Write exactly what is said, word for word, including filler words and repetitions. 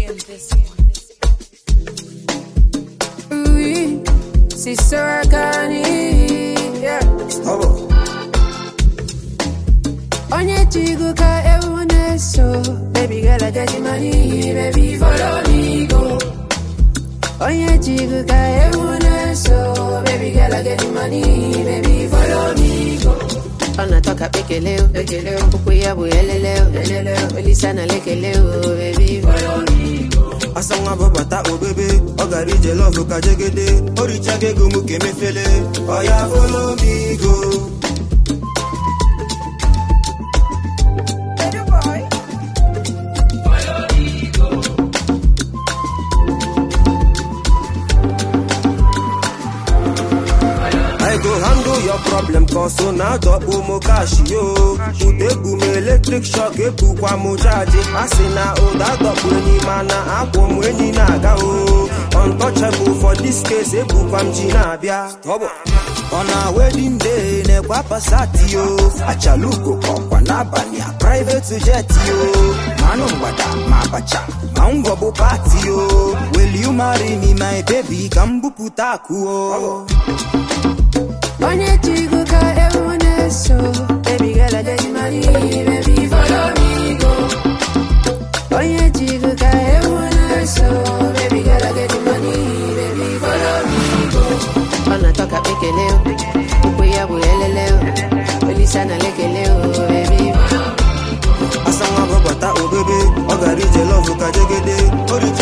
Oui, c'est ça Kani. Yeah. Stop. Onye chigu ka everyone so. Baby girl, I get the money. Baby, follow me go. Onye chigu ka everyone so. Baby girl, I get the money. Baby, follow me go. Ona toka pekeleo, pekeleo. Ukuya buyeleleo, leleleo. Elisana lekeleo, baby, follow me go. Asanga babata o bebe, ogari je love ka jegede. Oricha ge gumu ke me fele. Oh yeah, follow me go. Handle your problem cause so now do umo cash yo. Utebu me electric shock ebu kwa mo charge. Asina o that up ni mana akwo mweni na ga o. Untouchable for this case ebu kwa mjina bia. On our wedding day ne kwa pasati yo. Achaluko kwa nabani a private jet yo. Mano wada mabacha maungo bo party yo. Will you marry me my baby kambu putaku o. Onye chigu ka everyone so. Baby girl, I get the money. Baby, follow me go. Onye chigu ka everyone so. Baby girl, I get the money. Baby, follow me go. Ona toka pekeleo. Ukuya buyeleleo. Elisana lekeleo, baby. Asanga babata o bebe. Ogari je love ka jegede.